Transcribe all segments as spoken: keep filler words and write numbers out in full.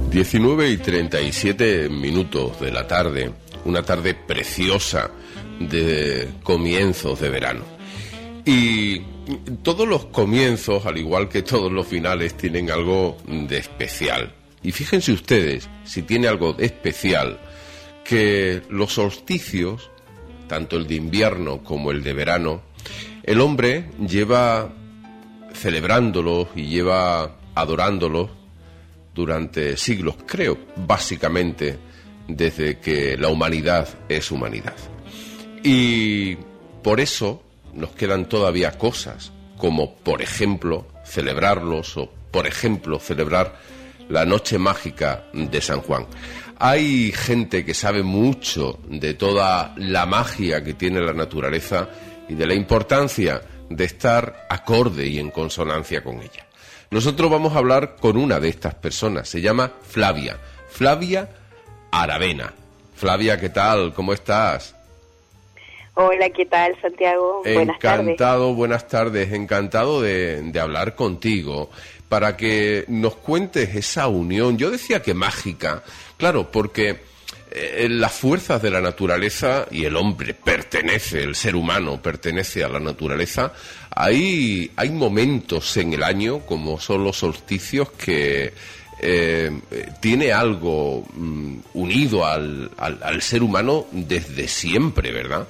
diecinueve y treinta y siete minutos de la tarde, una tarde preciosa de comienzos de verano. Y todos los comienzos, al igual que todos los finales, tienen algo de especial. Y fíjense ustedes, si tiene algo de especial, que los solsticios, tanto el de invierno como el de verano, el hombre lleva celebrándolos y lleva adorándolos durante siglos, creo, básicamente desde que la humanidad es humanidad. Y por eso nos quedan todavía cosas, como por ejemplo celebrarlos o por ejemplo celebrar la noche mágica de San Juan. Hay gente que sabe mucho de toda la magia que tiene la naturaleza y de la importancia de estar acorde y en consonancia con ella. Nosotros vamos a hablar con una de estas personas, se llama Flavia, Flavia Aravena. Flavia, ¿qué tal? ¿Cómo estás? Hola, ¿qué tal, Santiago? Buenas tardes. Encantado, buenas tardes, encantado de, de hablar contigo para que nos cuentes esa unión. Yo decía que mágica, claro, porque eh, las fuerzas de la naturaleza, y el hombre pertenece, el ser humano pertenece a la naturaleza, hay, hay momentos en el año, como son los solsticios, que eh, tiene algo mm, unido al, al, al ser humano desde siempre, ¿verdad?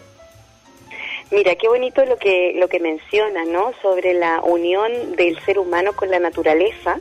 Mira, qué bonito lo que lo que menciona, ¿no? Sobre la unión del ser humano con la naturaleza,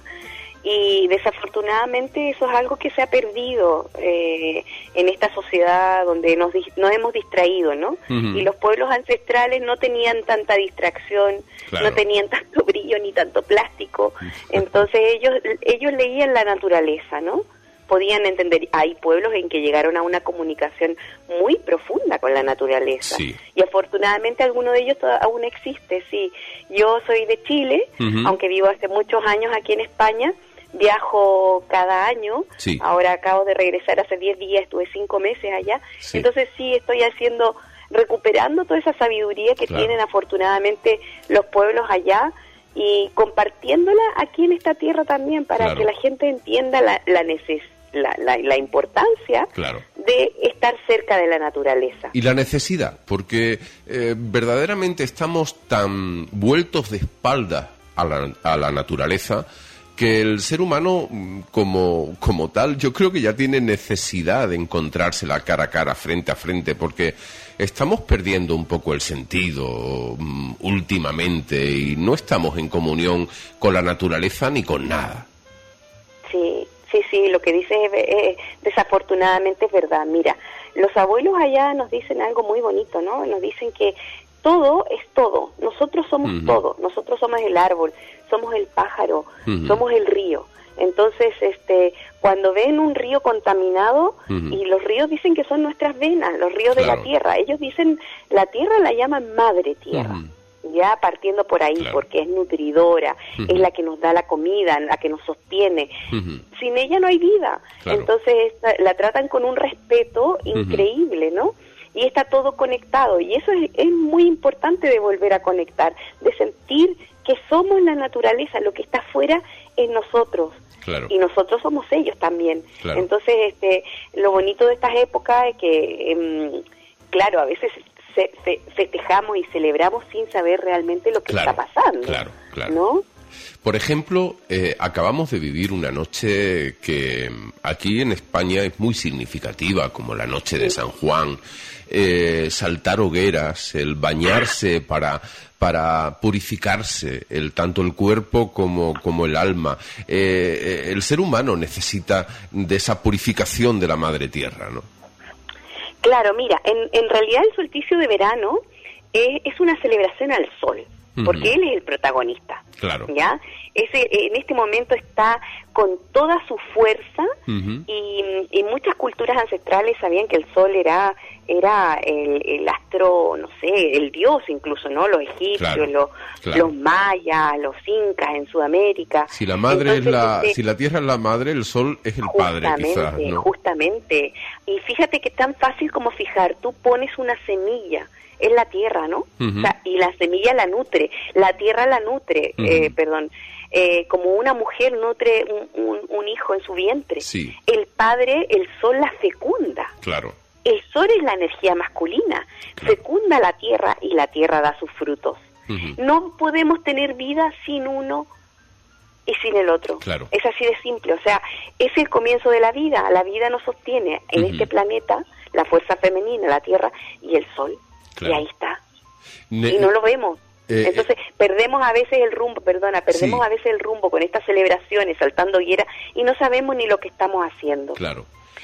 y desafortunadamente eso es algo que se ha perdido eh, en esta sociedad donde nos, nos hemos distraído, ¿no? Uh-huh. Y los pueblos ancestrales no tenían tanta distracción, claro. No tenían tanto brillo ni tanto plástico, entonces ellos ellos leían la naturaleza, ¿no? Podían entender. Hay pueblos en que llegaron a una comunicación muy profunda con la naturaleza. Sí. Y afortunadamente alguno de ellos aún existe, sí. Yo soy de Chile, uh-huh. aunque vivo hace muchos años aquí en España, viajo cada año, sí. Ahora acabo de regresar hace diez días, estuve cinco meses allá, sí. Entonces sí estoy haciendo, recuperando toda esa sabiduría que claro. tienen afortunadamente los pueblos allá, y compartiéndola aquí en esta tierra también, para claro. que la gente entienda la, la necesidad. La, la, la importancia claro. de estar cerca de la naturaleza. Y la necesidad, porque eh, verdaderamente estamos tan vueltos de espaldas a la, a la naturaleza que el ser humano como, como tal, yo creo que ya tiene necesidad de encontrársela cara a cara, frente a frente, porque estamos perdiendo un poco el sentido um, últimamente, y no estamos en comunión con la naturaleza ni con nada. Sí. Sí, sí, lo que dices es, es, desafortunadamente es verdad. Mira, los abuelos allá nos dicen algo muy bonito, ¿no? Nos dicen que todo es todo, nosotros somos uh-huh. todo, nosotros somos el árbol, somos el pájaro, uh-huh. somos el río. Entonces, este, cuando ven un río contaminado, uh-huh. y los ríos dicen que son nuestras venas, los ríos claro. de la tierra, ellos dicen, la tierra la llaman madre tierra. Uh-huh. Ya partiendo por ahí, claro. porque es nutridora, uh-huh. es la que nos da la comida, la que nos sostiene. Uh-huh. Sin ella no hay vida. Claro. Entonces esta, la tratan con un respeto increíble, uh-huh. ¿no? Y está todo conectado, y eso es, es muy importante de volver a conectar, de sentir que somos la naturaleza, lo que está afuera es nosotros. Claro. Y nosotros somos ellos también. Claro. Entonces, este, lo bonito de estas épocas es que, eh, claro, a veces Se, fe, festejamos y celebramos sin saber realmente lo que claro, está pasando, claro, claro. ¿no? Por ejemplo, eh, acabamos de vivir una noche que aquí en España es muy significativa, como la noche de San Juan, eh, saltar hogueras, el bañarse para para purificarse, el tanto el cuerpo como, como el alma. Eh, el ser humano necesita de esa purificación de la madre tierra, ¿no? Claro, mira, en, en realidad el solsticio de verano es, es una celebración al sol, porque uh-huh. él es el protagonista. Claro. ¿Ya? Ese, en este momento está con toda su fuerza, uh-huh. y, y muchas culturas ancestrales sabían que el sol era era el, el astro, no sé, el dios incluso, ¿no? Los egipcios, claro, los, claro. los mayas, los incas en Sudamérica. Si la madre Entonces, es la, este, si la tierra es la madre, el sol es el padre, quizás, ¿no? Justamente. Y fíjate que es tan fácil como fijar, tú pones una semilla, es la tierra, ¿no? Uh-huh. O sea, y la semilla la nutre, la tierra la nutre, uh-huh. eh, perdón. eh, como una mujer nutre un, un, un hijo en su vientre, sí. el padre, el sol la fecunda. Claro. El sol es la energía masculina, claro. Fecunda la tierra y la tierra da sus frutos. Uh-huh. No podemos tener vida sin uno y sin el otro. Claro. Es así de simple, o sea, es el comienzo de la vida. La vida nos sostiene en uh-huh. este planeta la fuerza femenina, la tierra y el sol. Claro. Y ahí está. Ne- y no lo vemos. Eh, Entonces, eh, perdemos a veces el rumbo, perdona, perdemos sí. a veces el rumbo con estas celebraciones, saltando hoguera, y no sabemos ni lo que estamos haciendo. Claro.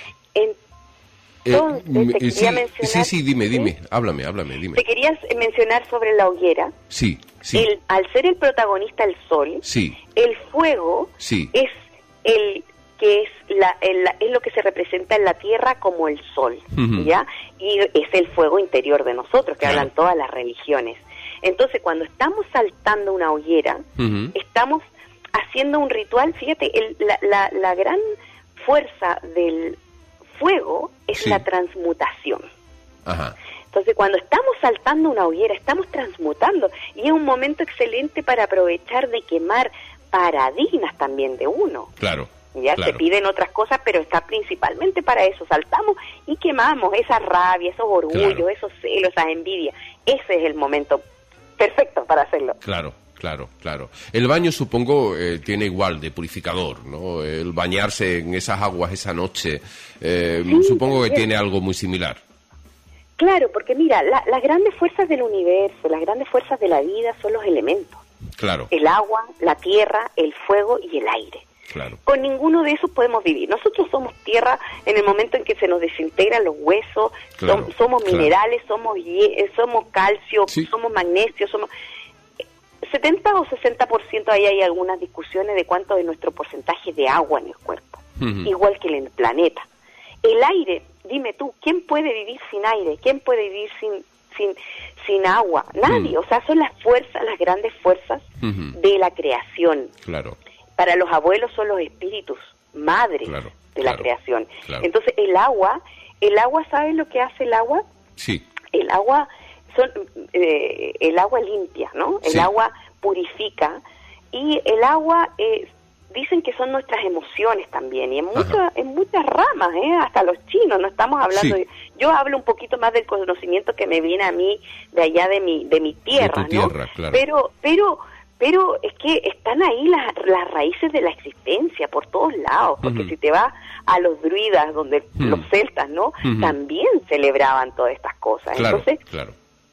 Entonces, eh, te sí, quería mencionar... Sí, sí, dime, dime, ¿sí? háblame, háblame, dime. Te querías mencionar sobre la hoguera. Sí, sí. El, al ser el protagonista el sol, sí. el fuego sí. es el... que es la, el, es lo que se representa en la tierra como el sol, uh-huh. ¿ya? Y es el fuego interior de nosotros, que claro. hablan todas las religiones. Entonces, cuando estamos saltando una hoguera, uh-huh. estamos haciendo un ritual, fíjate, el, la, la, la gran fuerza del fuego es sí. la transmutación. Ajá. Entonces, cuando estamos saltando una hoguera, estamos transmutando, y es un momento excelente para aprovechar de quemar paradigmas también de uno. Claro. Ya claro. se piden otras cosas, pero está principalmente para eso. Saltamos y quemamos esa rabia, esos orgullos, claro. esos celos, esas envidias. Ese es el momento perfecto para hacerlo. Claro, claro, claro. El baño, supongo, eh, tiene igual de purificador, ¿no? El bañarse en esas aguas esa noche, eh, sí, supongo que tiene algo muy similar. Claro, porque mira, la, las grandes fuerzas del universo, las grandes fuerzas de la vida son los elementos. Claro. El agua, la tierra, el fuego y el aire. Claro. Con ninguno de esos podemos vivir. Nosotros somos tierra en el momento en que se nos desintegran los huesos, claro, som, somos claro. minerales, somos hie- somos calcio, sí. somos magnesio, somos setenta o sesenta por ciento. Ahí hay algunas discusiones de cuánto de nuestro porcentaje de agua en el cuerpo, uh-huh. igual que en el planeta. El aire, dime tú, ¿quién puede vivir sin aire? ¿Quién puede vivir sin sin sin agua? Nadie. Uh-huh. O sea, son las fuerzas, las grandes fuerzas uh-huh. de la creación. Claro. Para los abuelos son los espíritus, madres claro, de claro, la creación. Claro. Entonces, el agua, el agua, ¿sabes lo que hace el agua? Sí. El agua, son, eh, el agua limpia, ¿no? El sí. agua purifica, y el agua, eh, dicen que son nuestras emociones también, y en muchas, en muchas ramas, ¿eh? Hasta los chinos, no estamos hablando... Sí. De, yo hablo un poquito más del conocimiento que me viene a mí de allá de mi, de mi tierra, de tu ¿no? Tierra, claro. Pero, pero... Pero es que están ahí las, las raíces de la existencia por todos lados, porque uh-huh. si te vas a los druidas, donde uh-huh. los celtas, ¿no? Uh-huh. También celebraban todas estas cosas. Claro, Entonces, claro.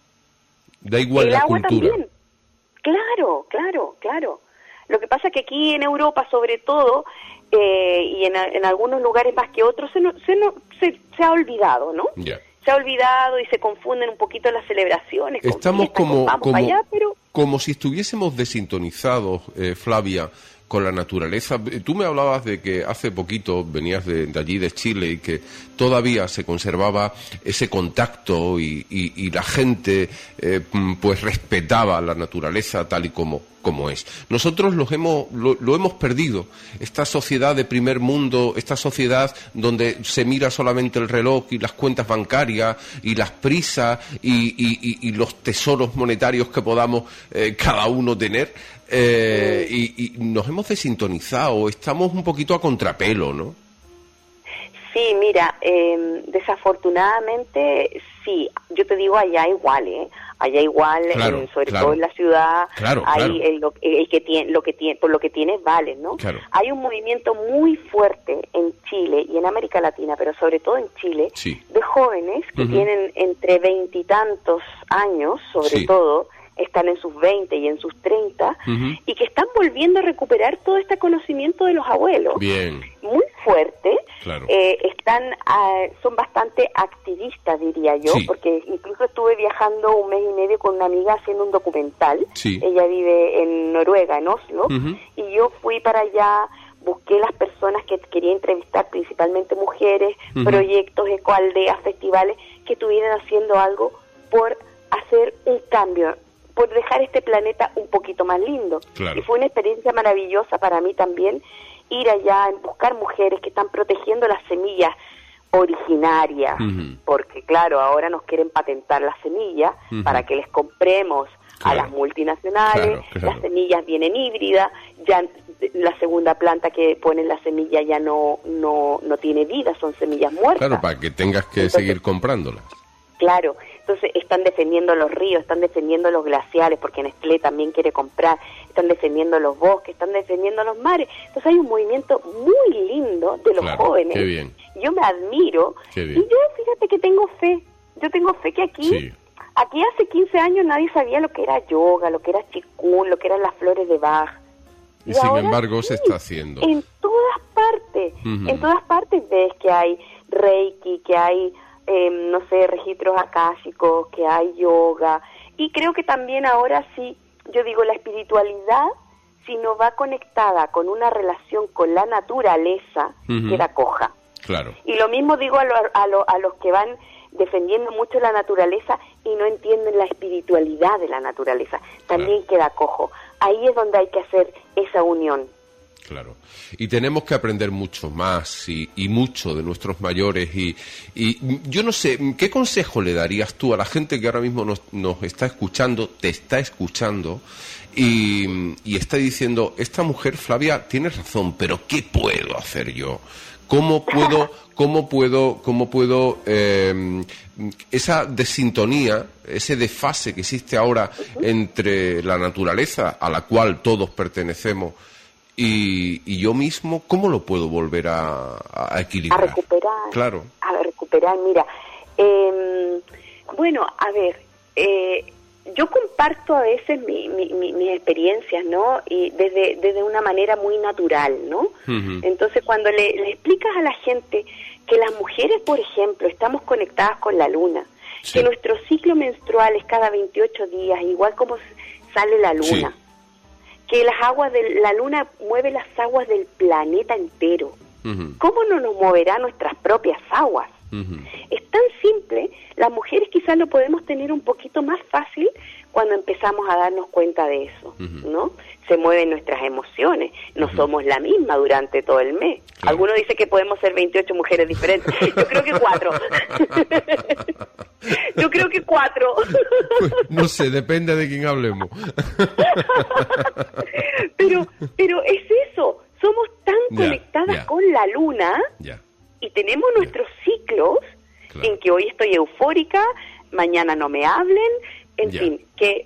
Da igual el la agua cultura. También. Claro, claro, claro. Lo que pasa es que aquí en Europa, sobre todo, eh, y en, en algunos lugares más que otros, se, no, se, no, se, se ha olvidado, ¿no? Ya. Yeah. Se ha olvidado y se confunden un poquito las celebraciones. Estamos con fiestas, como, con como, allá, pero... como si estuviésemos desintonizados, eh, Flavia, con la naturaleza. Tú me hablabas de que hace poquito venías de, de allí, de Chile, y que todavía se conservaba ese contacto y, y, y la gente eh, pues respetaba la naturaleza tal y como, como es. Nosotros los hemos, lo, lo hemos perdido. Esta sociedad de primer mundo, esta sociedad donde se mira solamente el reloj y las cuentas bancarias y las prisas y, y, y, y los tesoros monetarios que podamos eh, cada uno tener, eh, y, y nos hemos desintonizado, estamos un poquito a contrapelo, ¿no? Sí, mira, eh, desafortunadamente sí, yo te digo allá igual, ¿eh? Allá igual, claro, eh, sobre claro. todo en la ciudad, claro, hay claro. El, lo, el que tiene, lo que tiene, por lo que tienes vale, ¿no? Claro. Hay un movimiento muy fuerte en Chile y en América Latina, pero sobre todo en Chile, sí. de jóvenes que uh-huh. tienen entre veintitantos años, sobre sí. todo, están en sus veinte y en sus treinta, uh-huh. y que están volviendo a recuperar todo este conocimiento de los abuelos. Bien. Muy fuerte. Claro. Eh, están, uh, son bastante activistas, diría yo, sí. porque incluso estuve viajando un mes y medio con una amiga haciendo un documental. Sí. Ella vive en Noruega, en Oslo, uh-huh. y yo fui para allá, busqué las personas que quería entrevistar, principalmente mujeres, uh-huh. proyectos, ecoaldeas, festivales, que estuvieran haciendo algo por hacer un cambio, por dejar este planeta un poquito más lindo. Claro. Y fue una experiencia maravillosa para mí también, ir allá, buscar mujeres que están protegiendo las semillas originarias, uh-huh. porque claro, ahora nos quieren patentar las semillas uh-huh. para que les compremos claro. a las multinacionales, claro, claro. las semillas vienen híbridas, ya la segunda planta que ponen la semilla ya no no no tiene vida, son semillas muertas. Claro, para que tengas que Entonces, seguir comprándolas. Claro, entonces están defendiendo los ríos, están defendiendo los glaciares, porque Nestlé también quiere comprar, están defendiendo los bosques, están defendiendo los mares. Entonces hay un movimiento muy lindo de los claro, jóvenes. Qué bien. Yo me admiro Qué bien. y yo fíjate que tengo fe, yo tengo fe que aquí, sí. aquí hace quince años nadie sabía lo que era yoga, lo que era chikun, lo que eran las flores de Bach. Y, y sin embargo sí, se está haciendo. En todas partes, uh-huh. en todas partes ves que hay Reiki, que hay... Eh, no sé, registros akáshicos, que hay yoga, y creo que también ahora sí, yo digo, la espiritualidad, si no va conectada con una relación con la naturaleza, uh-huh. queda coja. Claro. Y lo mismo digo a, lo, a, lo, a los que van defendiendo mucho la naturaleza y no entienden la espiritualidad de la naturaleza, también claro. queda cojo. Ahí es donde hay que hacer esa unión. Claro, y tenemos que aprender mucho más y, y mucho de nuestros mayores y, y yo no sé, ¿qué consejo le darías tú a la gente que ahora mismo nos, nos está escuchando, te está escuchando y, y está diciendo, esta mujer Flavia tiene razón, pero ¿qué puedo hacer yo? ¿Cómo puedo, cómo puedo, cómo puedo eh, esa desintonía, ese desfase que existe ahora entre la naturaleza a la cual todos pertenecemos y, y yo mismo, cómo lo puedo volver a, a equilibrar? A recuperar. Claro. A recuperar, mira. Eh, bueno, a ver, eh, yo comparto a veces mi, mi, mi, mis experiencias, ¿no? Y desde, desde una manera muy natural, ¿no? Uh-huh. Entonces, cuando le, le explicas a la gente que las mujeres, por ejemplo, estamos conectadas con la luna, sí. que nuestro ciclo menstrual es cada veintiocho días, igual como sale la luna, sí. que las aguas de la luna mueve las aguas del planeta entero. Uh-huh. ¿Cómo no nos moverá nuestras propias aguas? Uh-huh. Es tan simple, las mujeres quizás lo podemos tener un poquito más fácil cuando empezamos a darnos cuenta de eso, uh-huh. ¿no? Se mueven nuestras emociones, no uh-huh. somos la misma durante todo el mes. Claro. Algunos dicen que podemos ser veintiocho mujeres diferentes, yo creo que cuatro. Yo creo que cuatro. Pues, no sé, depende de quién hablemos. Pero, pero es eso, somos tan yeah, conectadas yeah. con la luna yeah. y tenemos nuestros yeah. ciclos claro. en que hoy estoy eufórica, mañana no me hablen, en yeah. fin, que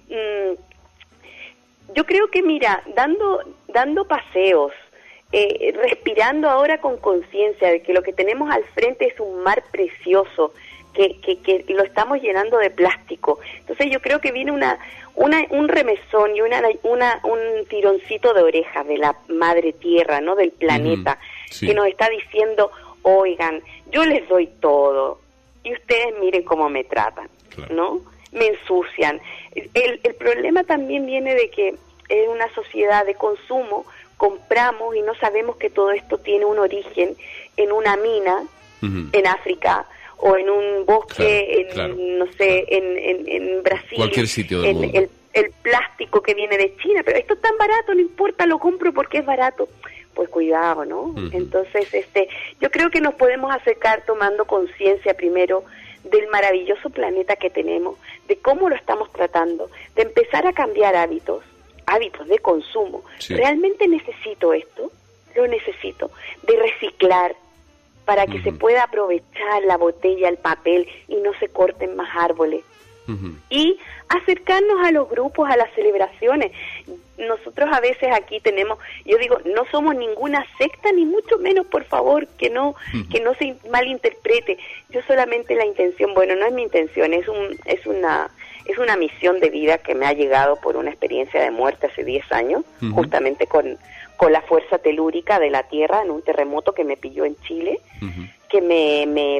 mmm, yo creo que mira, dando, dando paseos, eh, respirando ahora con conciencia de que lo que tenemos al frente es un mar precioso, que, que, que lo estamos llenando de plástico. Entonces yo creo que viene una, una un remesón y una, una un tironcito de orejas de la madre tierra, ¿no? Del planeta, mm, sí. que nos está diciendo, oigan, yo les doy todo y ustedes miren cómo me tratan, claro. ¿no? Me ensucian. El, el problema también viene de que en una sociedad de consumo compramos y no sabemos que todo esto tiene un origen en una mina, uh-huh. en África, o en un bosque, claro, en, claro, no sé, claro. en, en, en Brasil. Cualquier sitio del en, mundo. El, el plástico que viene de China, pero esto es tan barato, no importa, lo compro porque es barato. Pues cuidado, ¿no? Uh-huh. Entonces, este, yo creo que nos podemos acercar tomando conciencia primero del maravilloso planeta que tenemos, de cómo lo estamos tratando, de empezar a cambiar hábitos, hábitos de consumo. Sí. ¿Realmente necesito esto? Lo necesito. De reciclar, para que uh-huh. se pueda aprovechar la botella, el papel y no se corten más árboles. Uh-huh. Y acercarnos a los grupos, a las celebraciones. Nosotros a veces aquí tenemos, yo digo, no somos ninguna secta, ni mucho menos, por favor, que no uh-huh. que no se malinterprete. Yo solamente la intención, bueno, no es mi intención, es un es una es una misión de vida que me ha llegado por una experiencia de muerte hace diez años, uh-huh. justamente con con la fuerza telúrica de la Tierra en un terremoto que me pilló en Chile, uh-huh. que me, me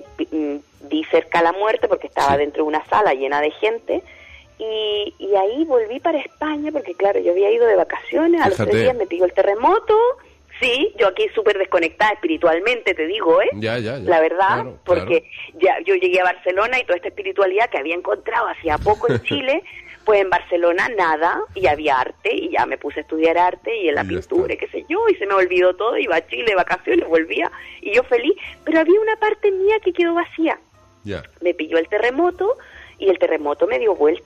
vi cerca a la muerte porque estaba sí. dentro de una sala llena de gente, y, y ahí volví para España porque, claro, yo había ido de vacaciones, a los tres días me pilló el terremoto, sí, yo aquí súper desconectada espiritualmente, te digo, ¿eh? Ya, ya, ya. La verdad, claro, porque claro. ya yo llegué a Barcelona y toda esta espiritualidad que había encontrado hacía poco en Chile, pues en Barcelona nada, y había arte, y ya me puse a estudiar arte, y en la y pintura, y qué sé yo, y se me olvidó todo, iba a Chile de vacaciones, volvía, y yo feliz, pero había una parte mía que quedó vacía. Yeah. Me pilló el terremoto, y el terremoto me dio vuelta.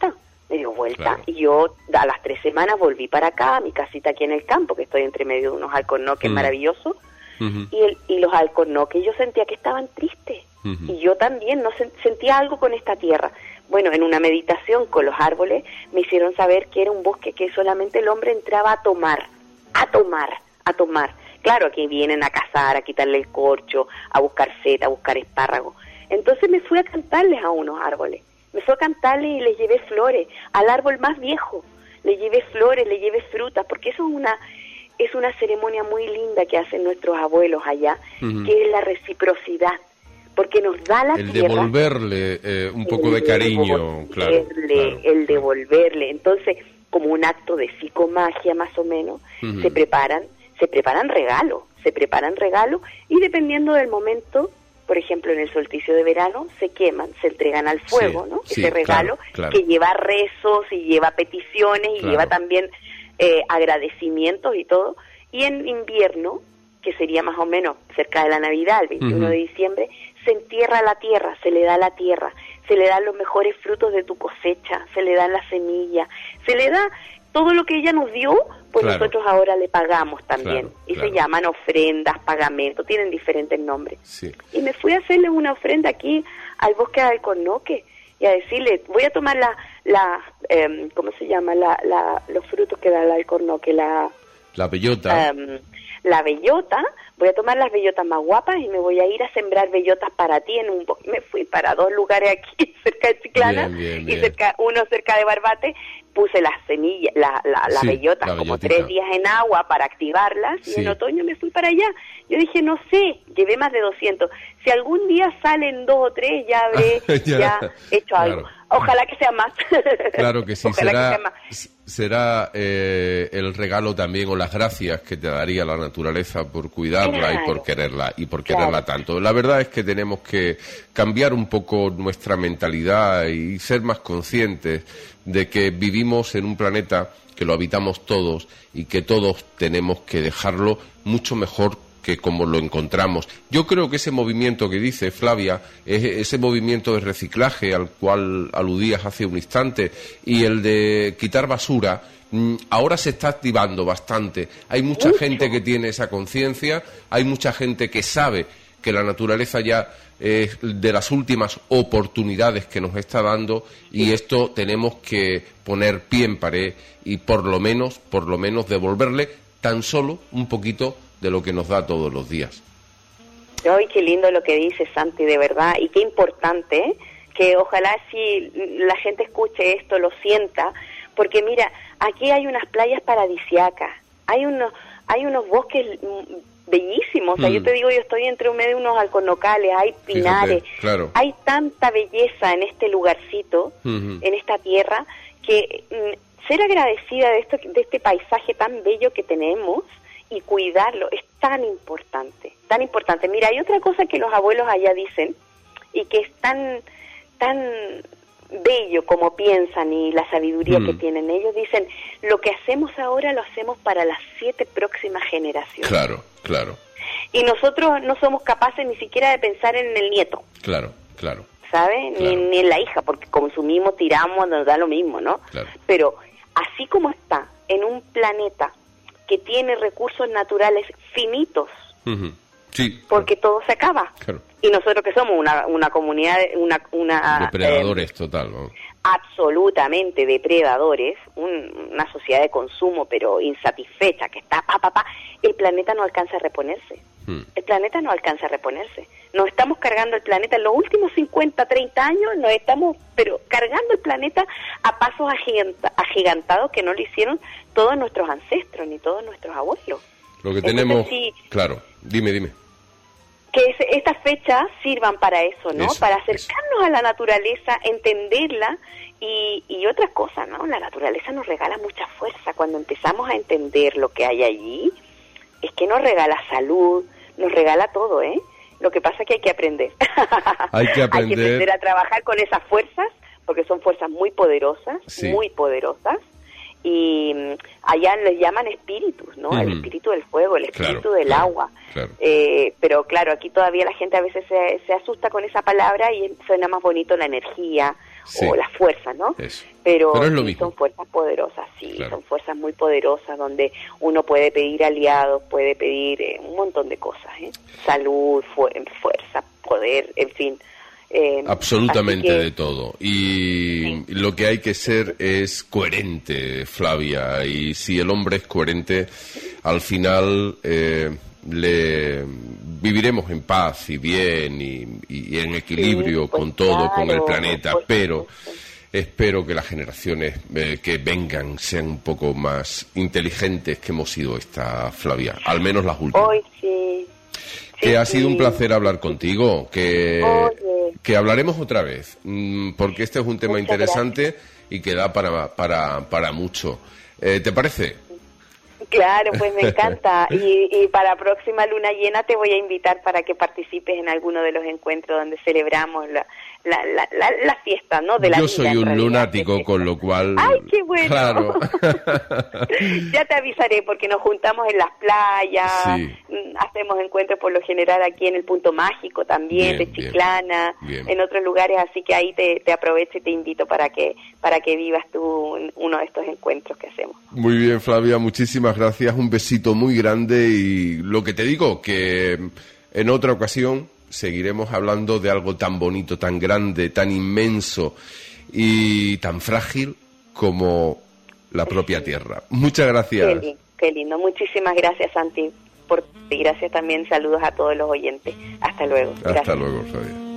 me dio vuelta, claro. y yo a las tres semanas volví para acá, a mi casita aquí en el campo, que estoy entre medio de unos alcornoques mm. maravillosos, uh-huh. y, el, y los alcornoques yo sentía que estaban tristes, uh-huh. y yo también no se, sentía algo con esta tierra. Bueno, en una meditación con los árboles me hicieron saber que era un bosque que solamente el hombre entraba a tomar, a tomar, a tomar. Claro, aquí vienen a cazar, a quitarle el corcho, a buscar seta, a buscar espárragos. Entonces me fui a cantarles a unos árboles. Me fui a cantarles y les llevé flores. Al árbol más viejo le llevé flores, le llevé frutas, porque eso es una es una ceremonia muy linda que hacen nuestros abuelos allá, uh-huh. que es la reciprocidad, porque nos da la el tierra. El devolverle eh, un poco de cariño, claro, claro. El devolverle. Entonces, como un acto de psicomagia más o menos, uh-huh. se preparan, se preparan regalos, se preparan regalos y dependiendo del momento, por ejemplo, en el solsticio de verano, se queman, se entregan al fuego, sí, ¿no? Sí, ese regalo claro, claro. que lleva rezos y lleva peticiones y claro. lleva también eh, agradecimientos y todo. Y en invierno, que sería más o menos cerca de la Navidad, el veintiuno uh-huh. de diciembre, se entierra la tierra, se le da la tierra, se le dan los mejores frutos de tu cosecha, se le dan las semillas, se le da todo lo que ella nos dio, pues claro. nosotros ahora le pagamos también. Claro, y claro. se llaman ofrendas, pagamentos, tienen diferentes nombres. Sí. Y me fui a hacerle una ofrenda aquí al bosque de Alcornoque y a decirle, voy a tomar la, la eh, ¿cómo se llama? La, la, los frutos que da el Alcornoque, la... La bellota. Um, la bellota, voy a tomar las bellotas más guapas y me voy a ir a sembrar bellotas para ti en un bosque. Me fui para dos lugares aquí, cerca de Chiclana, bien, bien, y bien. cerca uno cerca de Barbate, puse las semillas, la, la, las sí, bellotas la como bellotita. tres días en agua para activarlas, y sí. en otoño me fui para allá. Yo dije, no sé, llevé más de doscientos. Si algún día salen dos o tres, ya habré ya, ya hecho claro. algo. Ojalá que sea más. Claro que sí, Ojalá será, que sea más. será eh, el regalo también o las gracias que te daría la naturaleza por cuidarla claro. y por quererla y por quererla claro. tanto. La verdad es que tenemos que cambiar un poco nuestra mentalidad y ser más conscientes de que vivimos en un planeta que lo habitamos todos y que todos tenemos que dejarlo mucho mejor que como lo encontramos. Yo creo que ese movimiento que dice Flavia, ese movimiento de reciclaje al cual aludías hace un instante y el de quitar basura, ahora se está activando bastante. Hay mucha Mucho. gente que tiene esa conciencia, hay mucha gente que sabe que la naturaleza ya es de las últimas oportunidades que nos está dando y esto tenemos que poner pie en pared y por lo menos, por lo menos devolverle tan solo un poquito de lo que nos da todos los días. Ay, qué lindo lo que dices, Santi, de verdad, y qué importante, ¿eh? Que ojalá si la gente escuche esto, lo sienta, porque mira, aquí hay unas playas paradisiacas, hay unos, hay unos bosques bellísimos, o sea, mm. yo te digo, yo estoy entre medio de unos alcornocales, hay pinares, Fíjate, claro. hay tanta belleza en este lugarcito, uh-huh. en esta tierra, que mm, ser agradecida de esto, de este paisaje tan bello que tenemos, y cuidarlo es tan importante, tan importante. Mira, hay otra cosa que los abuelos allá dicen y que es tan tan bello como piensan y la sabiduría mm. que tienen. Ellos dicen, lo que hacemos ahora lo hacemos para las siete próximas generaciones. Claro, claro. Y nosotros no somos capaces ni siquiera de pensar en el nieto. Claro, claro. ¿Sabes? Claro. Ni, ni en la hija, porque consumimos, tiramos, nos da lo mismo, ¿no? Claro. Pero así como está en un planeta que tiene recursos naturales finitos, uh-huh. sí, porque claro. todo se acaba. Claro. Y nosotros que somos una, una comunidad, una... una depredadores, eh, total, ¿no? Absolutamente depredadores, un, una sociedad de consumo, pero insatisfecha, que está pa, pa, pa, el planeta no alcanza a reponerse. Hmm. El planeta no alcanza a reponerse. Nos estamos cargando el planeta en los últimos cincuenta, treinta años, nos estamos, pero cargando el planeta a pasos agiganta, agigantados que no lo hicieron todos nuestros ancestros ni todos nuestros abuelos. Lo que tenemos, entonces, sí, claro, dime, dime. Que es, estas fechas sirvan para eso, ¿no? Eso, para acercarnos eso. a la naturaleza, entenderla y, y otras cosas, ¿no? La naturaleza nos regala mucha fuerza. Cuando empezamos a entender lo que hay allí, es que nos regala salud, nos regala todo, ¿eh? Lo que pasa es que hay que aprender. Hay que aprender. Hay que aprender a trabajar con esas fuerzas, porque son fuerzas muy poderosas, sí. muy poderosas. Y allá les llaman espíritus, ¿no? Uh-huh. El espíritu del fuego, el espíritu claro, del claro, agua. Claro. Eh, pero claro, aquí todavía la gente a veces se, se asusta con esa palabra y suena más bonito la energía, sí. o la fuerza, ¿no? Eso. Pero, Pero es lo sí, mismo. son fuerzas poderosas, sí, Claro. son fuerzas muy poderosas donde uno puede pedir aliados, puede pedir eh, un montón de cosas, ¿eh? Salud, fu fuerza, poder, en fin. Eh, Absolutamente que, de todo. Y sí. Lo que hay que ser es coherente, Flavia. Y si el hombre es coherente, al final eh, le viviremos en paz y bien y, y en equilibrio sí, pues con todo, claro, con el planeta. Pues, pero espero que las generaciones eh, que vengan sean un poco más inteligentes que hemos sido esta, Flavia. Al menos las últimas. Hoy sí. Que sí, ha sido sí. un placer hablar contigo, que, que hablaremos otra vez, porque este es un tema Muchas interesante gracias. Y que da para, para, para mucho. Eh, ¿Te parece? Claro, pues me encanta. Y, y para próxima luna llena te voy a invitar para que participes en alguno de los encuentros donde celebramos la, la, la, la, la fiesta, ¿no? De la Yo vida, soy un realidad, lunático, con lo cual... ¡Ay, qué bueno! Claro. Ya te avisaré porque nos juntamos en las playas, sí. hacemos encuentros por lo general aquí en el Punto Mágico también, bien, de Chiclana, bien, bien. en otros lugares, así que ahí te, te aprovecho y te invito para que, para que vivas tú uno de estos encuentros que hacemos. Muy bien, Flavia, muchísimas gracias, un besito muy grande y lo que te digo, que en otra ocasión seguiremos hablando de algo tan bonito, tan grande, tan inmenso y tan frágil como la propia Tierra. Muchas gracias. Qué lindo, qué lindo. Muchísimas gracias, Santi, por y gracias también. Saludos a todos los oyentes. Hasta luego. Hasta Gracias. luego, Flavia.